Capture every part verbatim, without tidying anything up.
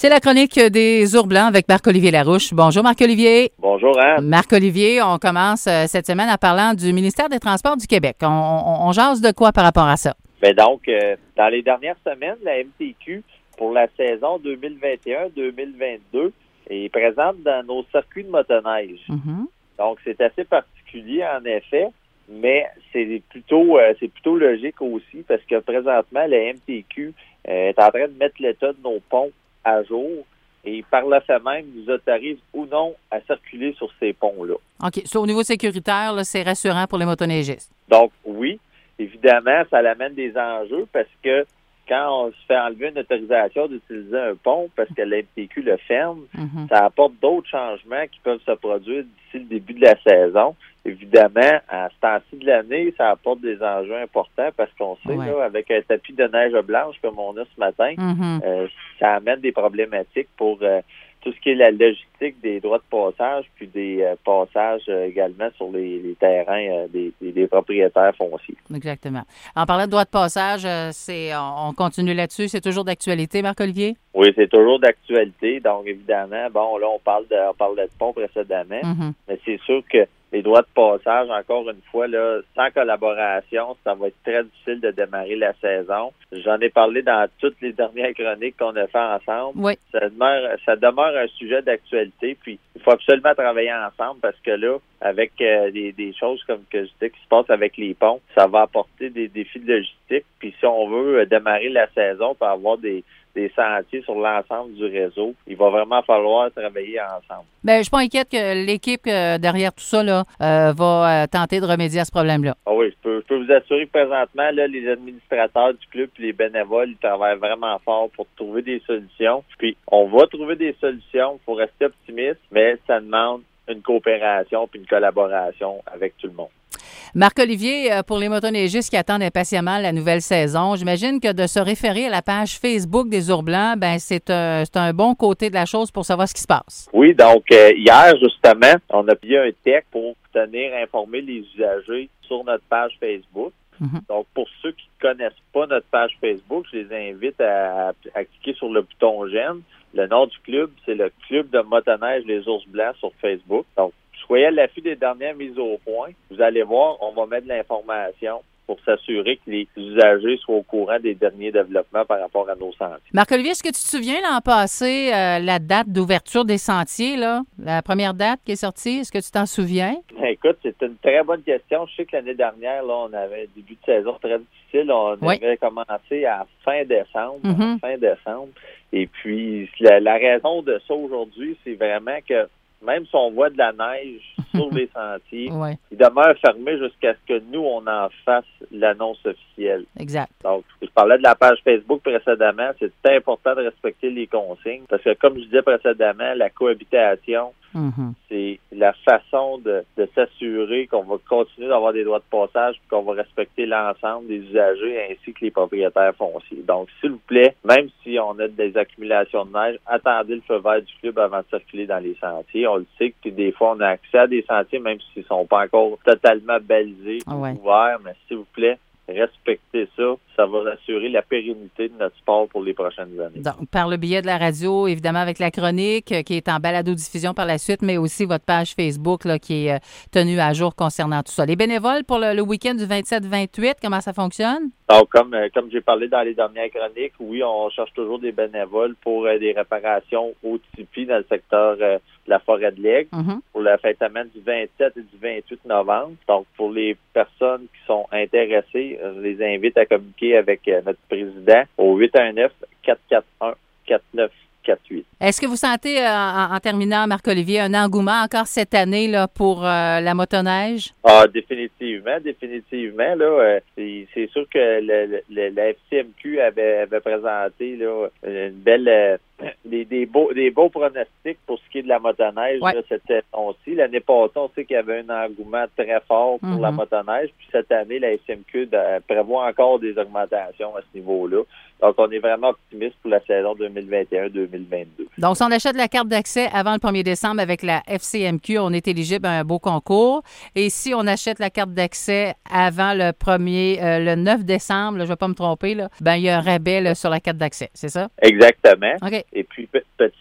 C'est la chronique des ours blancs avec Marc-Olivier Larouche. Bonjour Marc-Olivier. Bonjour Anne. Marc-Olivier, on commence euh, cette semaine en parlant du ministère des Transports du Québec. On, on, on jase de quoi par rapport à ça? Bien donc, euh, dans les dernières semaines, la M T Q, pour la saison deux mille vingt et un deux mille vingt-deux, est présente dans nos circuits de motoneige. Mm-hmm. Donc, c'est assez particulier en effet, mais c'est plutôt euh, c'est plutôt logique aussi parce que présentement, la M T Q euh, est en train de mettre l'état de nos ponts à jour et par le fait même nous autorise ou non à circuler sur ces ponts-là. OK. So, au niveau sécuritaire, là, c'est rassurant pour les motoneigistes. Donc, oui, évidemment, ça amène des enjeux parce que quand on se fait enlever une autorisation d'utiliser un pont parce que la M T Q le ferme, Mm-hmm. ça apporte d'autres changements qui peuvent se produire d'ici le début de la saison. Évidemment, à ce temps-ci de l'année, ça apporte des enjeux importants parce qu'on sait, Ouais. là, avec un tapis de neige blanche comme on a ce matin, Mm-hmm. euh, ça amène des problématiques pour euh, tout ce qui est la logistique des droits de passage puis des euh, passages euh, également sur les, les terrains euh, des, des, des propriétaires fonciers. Exactement. En parlant de droit de passage, euh, c'est, on, on continue là-dessus. C'est toujours d'actualité, Marc-Olivier? Oui, c'est toujours d'actualité. Donc, évidemment, bon, là, on parle de, on parle de pont précédemment, Mm-hmm. mais c'est sûr que les droits de passage, encore une fois, là, sans collaboration, ça va être très difficile de démarrer la saison. J'en ai parlé dans toutes les dernières chroniques qu'on a fait ensemble. Oui. Ça demeure, ça demeure un sujet d'actualité, puis il faut absolument travailler ensemble parce que là, avec euh, des, des choses comme que je dis qui se passent avec les ponts, ça va apporter des défis de logistique. Puis si on veut euh, démarrer la saison pour avoir des des sentiers sur l'ensemble du réseau, il va vraiment falloir travailler ensemble. Bien, je suis pas inquiète que l'équipe euh, derrière tout ça là, euh, va euh, tenter de remédier à ce problème-là. Ah oui, je peux, je peux vous assurer que présentement, là, les administrateurs du club et les bénévoles, ils travaillent vraiment fort pour trouver des solutions. Puis, on va trouver des solutions. Il faut rester optimiste, mais ça demande une coopération puis une collaboration avec tout le monde. Marc-Olivier, euh, pour les motoneigistes qui attendent impatiemment la nouvelle saison, j'imagine que de se référer à la page Facebook des Ours blancs, ben c'est un, c'est un bon côté de la chose pour savoir ce qui se passe. Oui, donc euh, hier, justement, on a payé un tech pour tenir informer les usagers sur notre page Facebook. Mm-hmm. Donc, pour ceux qui ne connaissent pas notre page Facebook, je les invite à, à cliquer sur le bouton « J'aime ». Le nom du club, c'est le Club de motoneige Les Ours blancs sur Facebook. Donc, soyez à l'affût des dernières mises au point. Vous allez voir, on va mettre de l'information pour s'assurer que les usagers soient au courant des derniers développements par rapport à nos sentiers. Marc-Olivier, est-ce que tu te souviens l'an passé, euh, la date d'ouverture des sentiers, là, la première date qui est sortie? Est-ce que tu t'en souviens? Écoute, c'est une très bonne question. Je sais que l'année dernière, là, on avait un début de saison très difficile. On Oui. avait commencé à fin décembre. Mm-hmm. Fin décembre. Et puis, la, la raison de ça aujourd'hui, c'est vraiment que même si on voit de la neige sur les sentiers, Oui, il demeure fermé jusqu'à ce que nous, on en fasse l'annonce officielle. exact. Donc, je parlais de la page Facebook précédemment. C'est important de respecter les consignes parce que, comme je disais précédemment, la cohabitation, Mm-hmm. c'est la façon de, de s'assurer qu'on va continuer d'avoir des droits de passage et qu'on va respecter l'ensemble des usagers ainsi que les propriétaires fonciers. Donc, s'il vous plaît, même si on a des accumulations de neige, attendez le feu vert du club avant de circuler dans les sentiers. On le sait que des fois, on a accès à des sentiers, même s'ils ne sont pas encore totalement balisés ou Ouais. ouverts, mais s'il vous plaît, respectez ça. Ça va assurer la pérennité de notre sport pour les prochaines années. Donc, par le biais de la radio, évidemment, avec la chronique euh, qui est en balado-diffusion par la suite, mais aussi votre page Facebook là, qui est euh, tenue à jour concernant tout ça. Les bénévoles pour le, le week-end du vingt-sept vingt-huit, comment ça fonctionne? Donc, comme, euh, comme j'ai parlé dans les dernières chroniques, oui, on cherche toujours des bénévoles pour euh, des réparations au tipi dans le secteur euh, de la forêt de l'Aigle Mm-hmm. pour la fête semaine du vingt-sept et du vingt-huit novembre. Donc, pour les personnes qui sont intéressées, je les invite à communiquer avec euh, notre président au huit un neuf, quatre quatre un, quatre neuf quatre huit. Est-ce que vous sentez, euh, en, en terminant, Marc-Olivier, un engouement encore cette année là, pour euh, la motoneige? Ah, définitivement, définitivement. Là, euh, c'est, c'est sûr que le, le, la F C M Q avait, avait présenté là, une belle... Euh, Des, des, beaux, des beaux pronostics pour ce qui est de la motoneige ouais. là, cette saison-ci. L'année passée, on sait qu'il y avait un engouement très fort pour mm-hmm. la motoneige. Puis cette année, la F C M Q de, prévoit encore des augmentations à ce niveau-là. Donc, on est vraiment optimiste pour la saison deux mille vingt et un deux mille vingt-deux. Donc, si on achète la carte d'accès avant le premier décembre avec la F C M Q, on est éligible à un beau concours. Et si on achète la carte d'accès avant le premier, euh, le neuf décembre, là, je ne vais pas me tromper, là, ben, il y a un rabais là, sur la carte d'accès, c'est ça? Exactement. OK. Et puis, pe-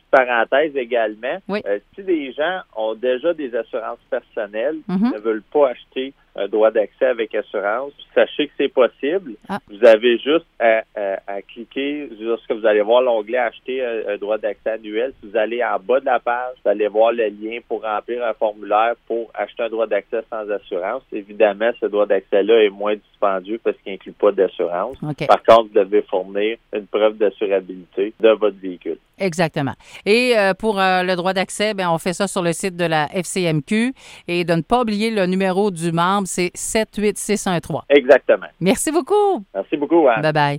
parenthèse également, oui. euh, si des gens ont déjà des assurances personnelles, mm-hmm. ne veulent pas acheter un droit d'accès avec assurance, sachez que c'est possible. Ah. Vous avez juste à, à, à cliquer lorsque vous allez voir l'onglet Acheter un, un droit d'accès annuel. Si vous allez en bas de la page, vous allez voir le lien pour remplir un formulaire pour acheter un droit d'accès sans assurance. Évidemment, ce droit d'accès-là est moins dispendieux parce qu'il n'inclut pas d'assurance. Okay. Par contre, vous devez fournir une preuve d'assurabilité de votre véhicule. Exactement. Et euh, pour euh, le droit d'accès, ben on fait ça sur le site de la F C M Q et de ne pas oublier le numéro du membre, c'est sept huit six un trois. Exactement. Merci beaucoup. Merci beaucoup, Anne. Bye bye.